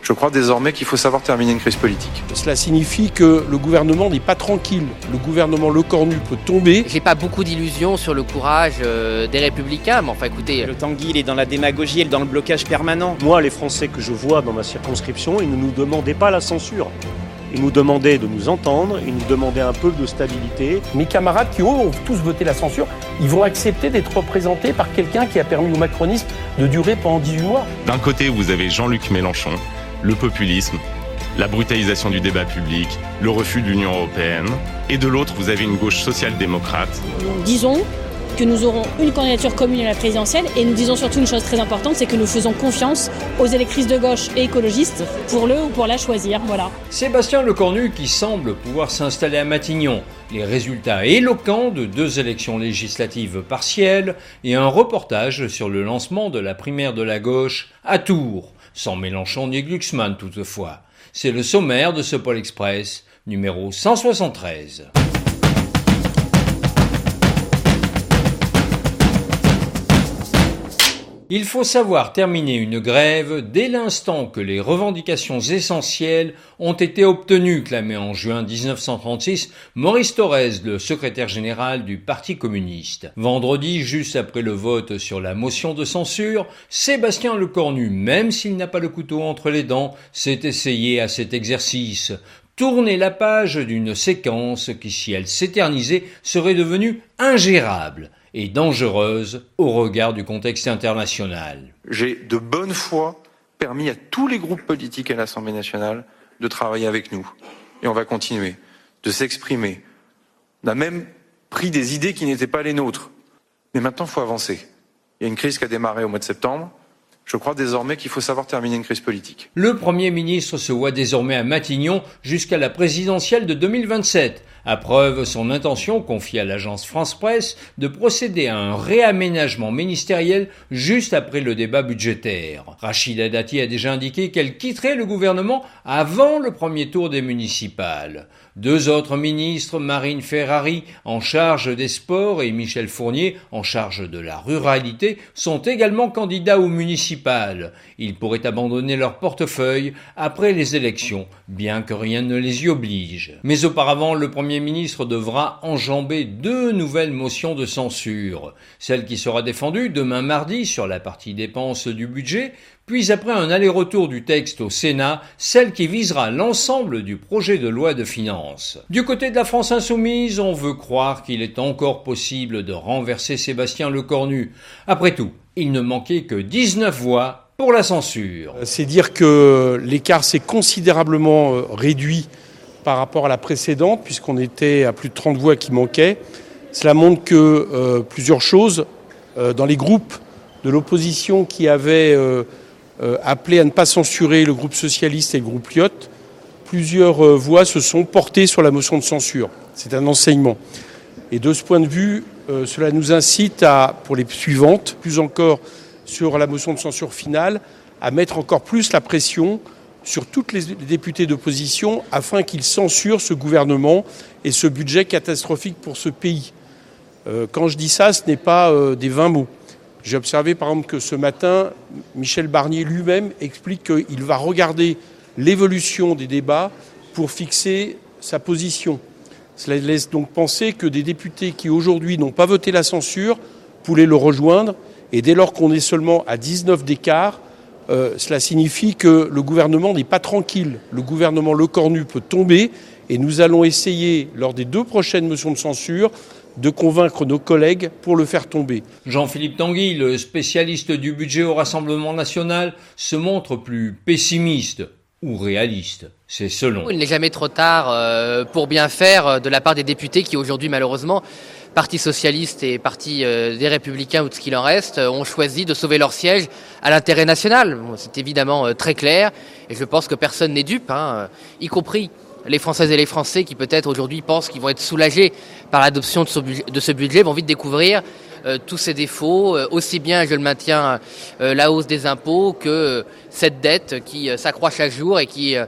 Je crois désormais qu'il faut savoir terminer une crise politique. Cela signifie que le gouvernement n'est pas tranquille. Le gouvernement Lecornu peut tomber. J'ai pas beaucoup d'illusions sur le courage des Républicains, mais enfin écoutez... Le Tanguy, il est dans la démagogie et dans le blocage permanent. Moi, les Français que je vois dans ma circonscription, ils ne nous demandaient pas la censure. Ils nous demandaient de nous entendre, ils nous demandaient un peu de stabilité. Mes camarades qui ont tous voté la censure, ils vont accepter d'être représentés par quelqu'un qui a permis au macronisme de durer pendant 18 mois. D'un côté, vous avez Jean-Luc Mélenchon, le populisme, la brutalisation du débat public, le refus de l'Union européenne. Et de l'autre, vous avez une gauche social-démocrate. Disons que nous aurons une candidature commune à la présidentielle et nous disons surtout une chose très importante, c'est que nous faisons confiance aux électrices de gauche et écologistes pour le ou pour la choisir. Voilà. Sébastien Lecornu qui semble pouvoir s'installer à Matignon. Les résultats éloquents de 2 élections législatives partielles et un reportage sur le lancement de la primaire de la gauche à Tours. Sans Mélenchon ni Glucksmann toutefois. C'est le sommaire de ce Pôle Express, numéro 173. Il faut savoir terminer une grève dès l'instant que les revendications essentielles ont été obtenues, clamait en juin 1936 Maurice Thorez, le secrétaire général du Parti communiste. Vendredi, juste après le vote sur la motion de censure, Sébastien Lecornu, même s'il n'a pas le couteau entre les dents, s'est essayé à cet exercice. Tourner la page d'une séquence qui, si elle s'éternisait, serait devenue ingérable et dangereuse au regard du contexte international. J'ai de bonne foi permis à tous les groupes politiques à l'Assemblée nationale de travailler avec nous. Et on va continuer de s'exprimer. On a même pris des idées qui n'étaient pas les nôtres. Mais maintenant, il faut avancer. Il y a une crise qui a démarré au mois de septembre. Je crois désormais qu'il faut savoir terminer une crise politique. Le Premier ministre se voit désormais à Matignon jusqu'à la présidentielle de 2027. À preuve son intention, confiée à l'agence France Presse, de procéder à un réaménagement ministériel juste après le débat budgétaire. Rachida Dati a déjà indiqué qu'elle quitterait le gouvernement avant le premier tour des municipales. 2 autres ministres, Marine Ferrari en charge des sports et Michel Fournier en charge de la ruralité, sont également candidats aux municipales. Ils pourraient abandonner leur portefeuille après les élections, bien que rien ne les y oblige. Mais auparavant, le Premier ministre devra enjamber 2 nouvelles motions de censure. Celle qui sera défendue demain mardi sur la partie dépenses du budget, puis après un aller-retour du texte au Sénat, celle qui visera l'ensemble du projet de loi de finances. Du côté de la France insoumise, on veut croire qu'il est encore possible de renverser Sébastien Lecornu. Après tout, il ne manquait que 19 voix pour la censure. C'est dire que l'écart s'est considérablement réduit par rapport à la précédente, puisqu'on était à plus de 30 voix qui manquaient. Cela montre que plusieurs choses, dans les groupes de l'opposition qui avaient appelé à ne pas censurer le groupe socialiste et le groupe Lyotte, plusieurs voix se sont portées sur la motion de censure. C'est un enseignement. Et de ce point de vue, cela nous incite pour les suivantes, plus encore sur la motion de censure finale, à mettre encore plus la pression sur toutes les députés d'opposition afin qu'ils censurent ce gouvernement et ce budget catastrophique pour ce pays. Quand je dis ça, ce n'est pas des vains mots. J'ai observé par exemple que ce matin, Michel Barnier lui-même explique qu'il va regarder l'évolution des débats pour fixer sa position. Cela laisse donc penser que des députés qui aujourd'hui n'ont pas voté la censure pouvaient le rejoindre. Et dès lors qu'on est seulement à 19 d'écart, cela signifie que le gouvernement n'est pas tranquille. Le gouvernement Lecornu peut tomber et nous allons essayer, lors des 2 prochaines motions de censure, de convaincre nos collègues pour le faire tomber. Jean-Philippe Tanguy, le spécialiste du budget au Rassemblement national, se montre plus pessimiste ou réaliste. C'est selon. Il n'est jamais trop tard pour bien faire de la part des députés qui aujourd'hui malheureusement, Parti socialiste et Parti des Républicains ou de ce qu'il en reste, ont choisi de sauver leur siège à l'intérêt national. C'est évidemment très clair et je pense que personne n'est dupe, y compris les Françaises et les Français qui peut-être aujourd'hui pensent qu'ils vont être soulagés par l'adoption de ce budget, vont vite découvrir tous ses défauts, aussi bien, je le maintiens, la hausse des impôts que cette dette qui s'accroît chaque jour et qui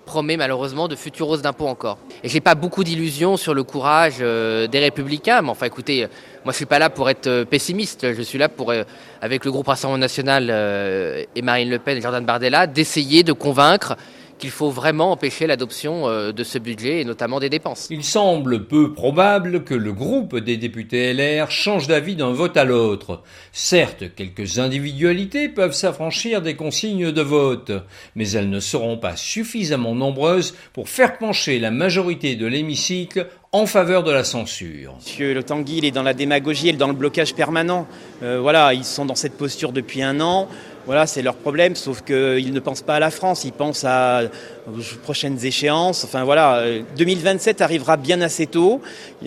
promet malheureusement de futures hausses d'impôts encore. Et j'ai pas beaucoup d'illusions sur le courage des Républicains, mais enfin écoutez, moi je suis pas là pour être pessimiste, je suis là pour, avec le groupe Rassemblement National et Marine Le Pen et Jordan Bardella, d'essayer de convaincre qu'il faut vraiment empêcher l'adoption de ce budget et notamment des dépenses. Il semble peu probable que le groupe des députés LR change d'avis d'un vote à l'autre. Certes, quelques individualités peuvent s'affranchir des consignes de vote, mais elles ne seront pas suffisamment nombreuses pour faire pencher la majorité de l'hémicycle en faveur de la censure. Monsieur Le Tanguy, il est dans la démagogie et dans le blocage permanent. Voilà, ils sont dans cette posture depuis 1 an. Voilà, c'est leur problème, sauf qu'ils ne pensent pas à la France, ils pensent aux prochaines échéances. Enfin voilà, 2027 arrivera bien assez tôt,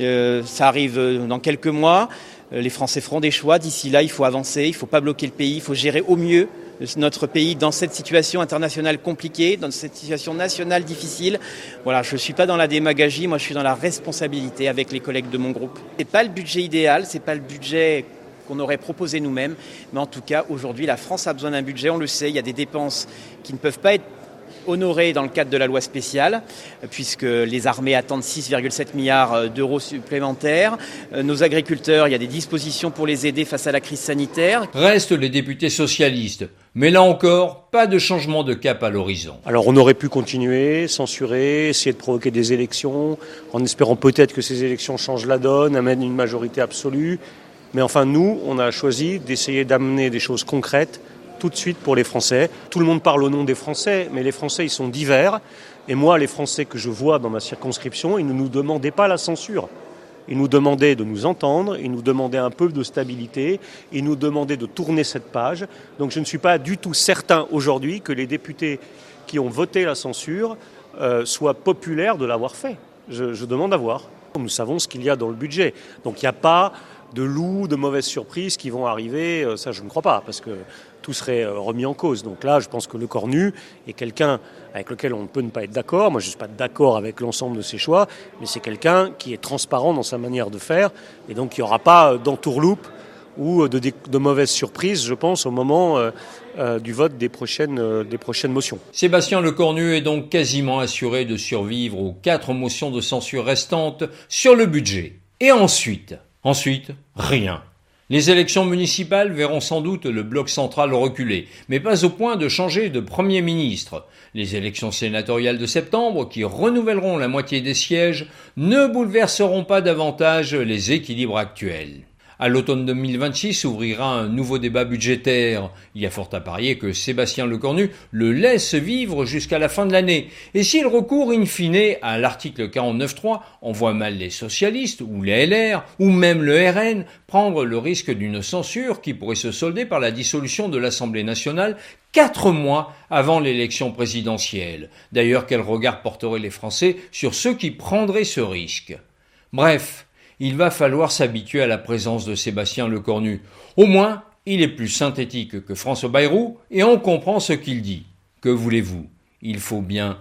ça arrive dans quelques mois. Les Français feront des choix, d'ici là il faut avancer, il ne faut pas bloquer le pays, il faut gérer au mieux notre pays dans cette situation internationale compliquée, dans cette situation nationale difficile. Voilà, je ne suis pas dans la démagogie, moi je suis dans la responsabilité avec les collègues de mon groupe. C'est pas le budget idéal, c'est pas le budget qu'on aurait proposé nous-mêmes, mais en tout cas aujourd'hui la France a besoin d'un budget, on le sait, il y a des dépenses qui ne peuvent pas être honorées dans le cadre de la loi spéciale, puisque les armées attendent 6,7 milliards d'euros supplémentaires. Nos agriculteurs, il y a des dispositions pour les aider face à la crise sanitaire. Restent les députés socialistes, mais là encore, pas de changement de cap à l'horizon. Alors on aurait pu continuer, censurer, essayer de provoquer des élections, en espérant peut-être que ces élections changent la donne, amènent une majorité absolue. Mais enfin, nous, on a choisi d'essayer d'amener des choses concrètes tout de suite pour les Français. Tout le monde parle au nom des Français, mais les Français, ils sont divers. Et moi, les Français que je vois dans ma circonscription, ils ne nous demandaient pas la censure. Ils nous demandaient de nous entendre, ils nous demandaient un peu de stabilité, ils nous demandaient de tourner cette page. Donc je ne suis pas du tout certain aujourd'hui que les députés qui ont voté la censure soient populaires de l'avoir fait. Je demande à voir. Nous savons ce qu'il y a dans le budget. Donc il n'y a pas de loups, de mauvaises surprises qui vont arriver, ça je ne crois pas, parce que tout serait remis en cause. Donc là, je pense que Le Cornu est quelqu'un avec lequel on ne peut ne pas être d'accord. Moi, je ne suis pas d'accord avec l'ensemble de ses choix, mais c'est quelqu'un qui est transparent dans sa manière de faire, et donc il n'y aura pas d'entourloupe ou de mauvaises surprises, je pense, au moment du vote des prochaines motions. Sébastien Lecornu est donc quasiment assuré de survivre aux 4 motions de censure restantes sur le budget. Et ensuite, rien. Les élections municipales verront sans doute le bloc central reculer, mais pas au point de changer de Premier ministre. Les élections sénatoriales de septembre, qui renouvelleront la moitié des sièges, ne bouleverseront pas davantage les équilibres actuels. À l'automne 2026 s'ouvrira un nouveau débat budgétaire. Il y a fort à parier que Sébastien Lecornu le laisse vivre jusqu'à la fin de l'année. Et s'il recourt in fine à l'article 49.3, on voit mal les socialistes ou les LR ou même le RN prendre le risque d'une censure qui pourrait se solder par la dissolution de l'Assemblée nationale 4 mois avant l'élection présidentielle. D'ailleurs, quel regard porteraient les Français sur ceux qui prendraient ce risque ? Bref, il va falloir s'habituer à la présence de Sébastien Lecornu. Au moins, il est plus synthétique que François Bayrou et on comprend ce qu'il dit. Que voulez-vous ? Il faut bien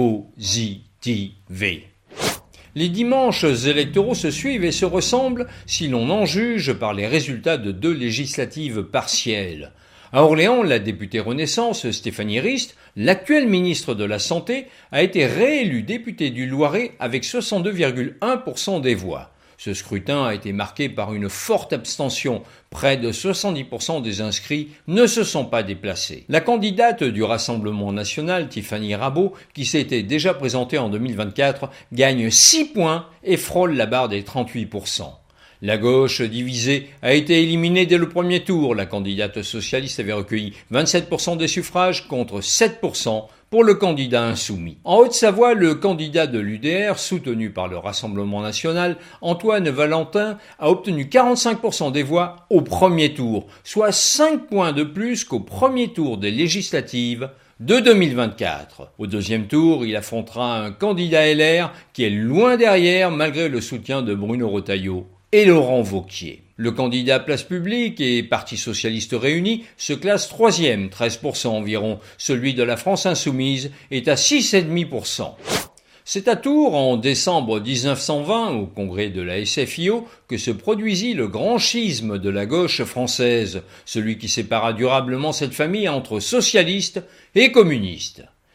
positiver. Les dimanches électoraux se suivent et se ressemblent si l'on en juge par les résultats de 2 législatives partielles. À Orléans, la députée Renaissance, Stéphanie Rist, l'actuelle ministre de la Santé, a été réélue députée du Loiret avec 62,1% des voix. Ce scrutin a été marqué par une forte abstention. Près de 70% des inscrits ne se sont pas déplacés. La candidate du Rassemblement national, Tiffany Rabault, qui s'était déjà présentée en 2024, gagne 6 points et frôle la barre des 38%. La gauche divisée a été éliminée dès le premier tour. La candidate socialiste avait recueilli 27% des suffrages contre 7% pour le candidat insoumis. En Haute-Savoie, le candidat de l'UDR, soutenu par le Rassemblement national, Antoine Valentin, a obtenu 45% des voix au premier tour, soit 5 points de plus qu'au premier tour des législatives de 2024. Au deuxième tour, il affrontera un candidat LR qui est loin derrière malgré le soutien de Bruno Retailleau et Laurent Wauquiez. Le candidat Place Publique et Parti socialiste réunis se classe 3e, 13% environ. Celui de la France insoumise est à 6,5%. C'est à Tours, en décembre 1920, au congrès de la SFIO, que se produisit le grand schisme de la gauche française, celui qui sépara durablement cette famille entre socialistes et communistes.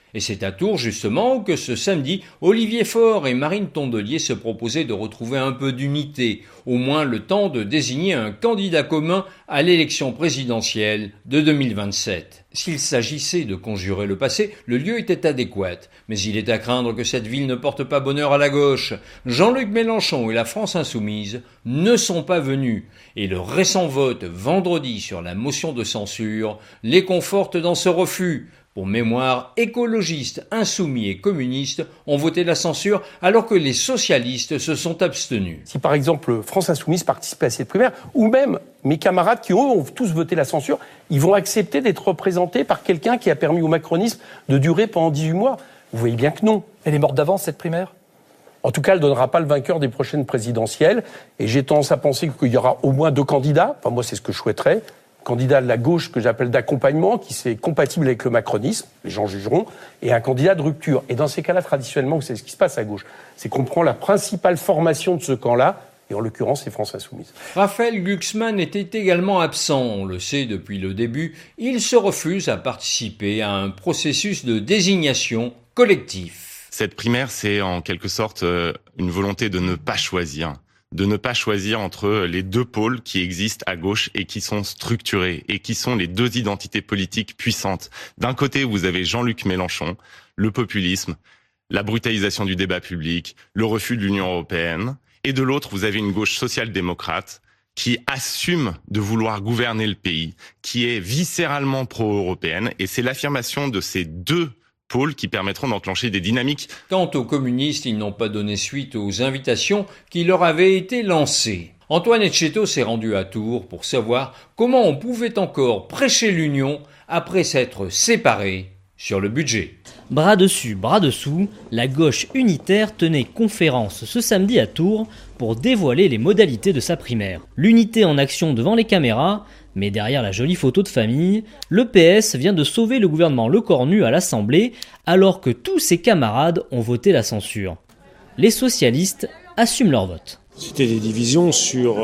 Et c'est à Tours, justement, que ce samedi, Olivier Faure et Marine Tondelier se proposaient de retrouver un peu d'unité, au moins le temps de désigner un candidat commun à l'élection présidentielle de 2027. S'il s'agissait de conjurer le passé, le lieu était adéquat. Mais il est à craindre que cette ville ne porte pas bonheur à la gauche. Jean-Luc Mélenchon et la France insoumise ne sont pas venus. Et le récent vote vendredi sur la motion de censure les conforte dans ce refus. Pour mémoire, écologistes, insoumis et communistes ont voté la censure alors que les socialistes se sont abstenus. Si par exemple France Insoumise participait à cette primaire, ou même mes camarades qui ont tous voté la censure, ils vont accepter d'être représentés par quelqu'un qui a permis au macronisme de durer pendant 18 mois. Vous voyez bien que non. Elle est morte d'avance, cette primaire ? En tout cas, elle ne donnera pas le vainqueur des prochaines présidentielles. Et j'ai tendance à penser qu'il y aura au moins 2 candidats. Enfin, moi, c'est ce que je souhaiterais. Candidat de la gauche que j'appelle d'accompagnement, qui c'est compatible avec le macronisme, les gens jugeront, et un candidat de rupture. Et dans ces cas-là, traditionnellement, c'est ce qui se passe à gauche. C'est qu'on prend la principale formation de ce camp-là, et en l'occurrence, c'est France Insoumise. Raphaël Glucksmann était également absent, on le sait depuis le début. Il se refuse à participer à un processus de désignation collectif. Cette primaire, c'est en quelque sorte une volonté de ne pas choisir. De ne pas choisir entre les 2 pôles qui existent à gauche et qui sont structurés et qui sont les 2 identités politiques puissantes. D'un côté, vous avez Jean-Luc Mélenchon, le populisme, la brutalisation du débat public, le refus de l'Union européenne. Et de l'autre, vous avez une gauche social-démocrate qui assume de vouloir gouverner le pays, qui est viscéralement pro-européenne. Et c'est l'affirmation de ces 2 pôles qui permettront d'enclencher des dynamiques. Quant aux communistes, ils n'ont pas donné suite aux invitations qui leur avaient été lancées. Antoine Etcheto s'est rendu à Tours pour savoir comment on pouvait encore prêcher l'union après s'être séparés sur le budget. Bras dessus, bras dessous, la gauche unitaire tenait conférence ce samedi à Tours pour dévoiler les modalités de sa primaire. L'unité en action devant les caméras, mais derrière la jolie photo de famille, le PS vient de sauver le gouvernement Lecornu à l'Assemblée alors que tous ses camarades ont voté la censure. Les socialistes assument leur vote. C'était des divisions sur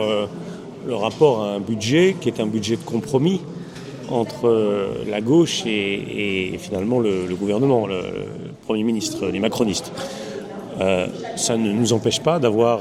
le rapport à un budget qui est un budget de compromis entre la gauche et finalement le gouvernement, le Premier ministre, les macronistes. Ça ne nous empêche pas d'avoir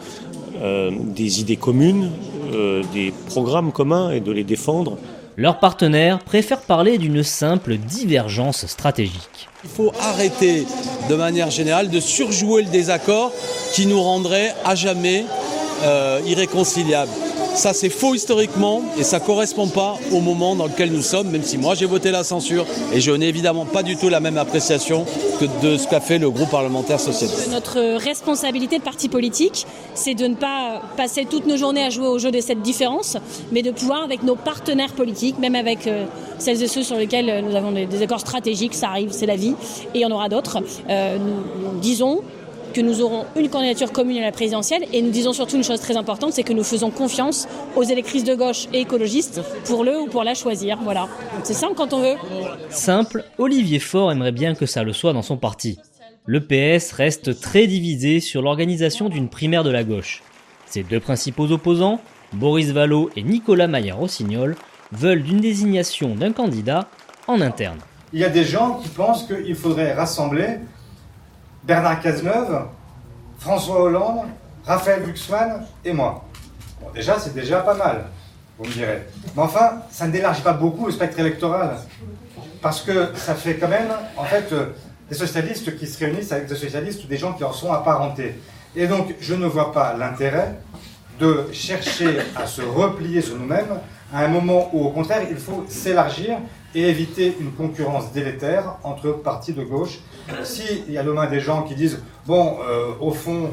des idées communes, des programmes communs et de les défendre. Leurs partenaires préfèrent parler d'une simple divergence stratégique. Il faut arrêter de manière générale de surjouer le désaccord qui nous rendrait à jamais irréconciliables. Ça, c'est faux historiquement et ça ne correspond pas au moment dans lequel nous sommes, même si moi j'ai voté la censure et je n'ai évidemment pas du tout la même appréciation que de ce qu'a fait le groupe parlementaire socialiste. Notre responsabilité de parti politique, c'est de ne pas passer toutes nos journées à jouer au jeu de cette différence, mais de pouvoir, avec nos partenaires politiques, même avec celles et ceux sur lesquels nous avons des accords stratégiques, ça arrive, c'est la vie, et il y en aura d'autres, nous disons que nous aurons une candidature commune à la présidentielle et nous disons surtout une chose très importante, c'est que nous faisons confiance aux électrices de gauche et écologistes pour le ou pour la choisir. Voilà. C'est simple quand on veut. Simple, Olivier Faure aimerait bien que ça le soit dans son parti. Le PS reste très divisé sur l'organisation d'une primaire de la gauche. Ses 2 principaux opposants, Boris Vallaud et Nicolas Maillard-Rossignol, veulent une désignation d'un candidat en interne. Il y a des gens qui pensent qu'il faudrait rassembler Bernard Cazeneuve, François Hollande, Raphaël Glucksmann et moi. Bon, déjà, c'est déjà pas mal, vous me direz. Mais enfin, ça n'élargit pas beaucoup le spectre électoral. Parce que ça fait quand même, en fait, des socialistes qui se réunissent avec des socialistes ou des gens qui en sont apparentés. Et donc, je ne vois pas l'intérêt de chercher à se replier sur nous-mêmes à un moment où, au contraire, il faut s'élargir et éviter une concurrence délétère entre partis de gauche. S'il y a demain des gens qui disent « Bon, au fond,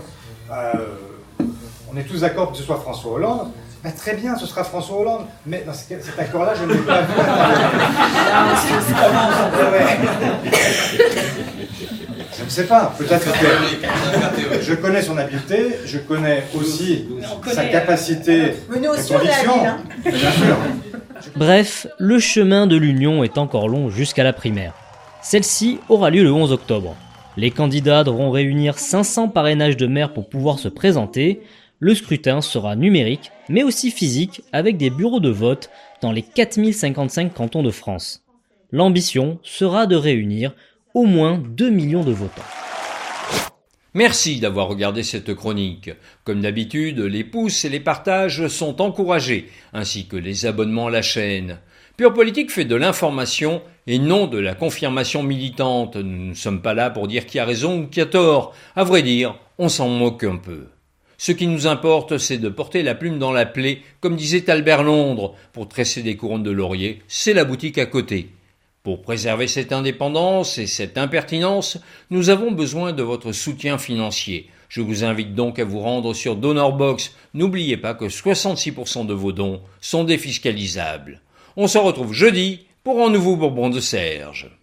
on est tous d'accord que ce soit François Hollande », ben, très bien, ce sera François Hollande. Mais dans cet accord-là, je ne l'ai pas vu. Je ne sais pas. Peut-être que je connais son habileté, je connais aussi sa capacité de conviction. Bien sûr. Bref, le chemin de l'union est encore long jusqu'à la primaire. Celle-ci aura lieu le 11 octobre. Les candidats devront réunir 500 parrainages de maires pour pouvoir se présenter. Le scrutin sera numérique, mais aussi physique, avec des bureaux de vote dans les 4055 cantons de France. L'ambition sera de réunir au moins 2 millions de votants. Merci d'avoir regardé cette chronique. Comme d'habitude, les pouces et les partages sont encouragés, ainsi que les abonnements à la chaîne. Pure Politique fait de l'information et non de la confirmation militante. Nous ne sommes pas là pour dire qui a raison ou qui a tort. À vrai dire, on s'en moque un peu. Ce qui nous importe, c'est de porter la plume dans la plaie, comme disait Albert Londres. Pour tresser des couronnes de laurier, c'est la boutique à côté. Pour préserver cette indépendance et cette impertinence, nous avons besoin de votre soutien financier. Je vous invite donc à vous rendre sur DonorBox. N'oubliez pas que 66% de vos dons sont défiscalisables. On se retrouve jeudi pour un nouveau Bourbon de Serge.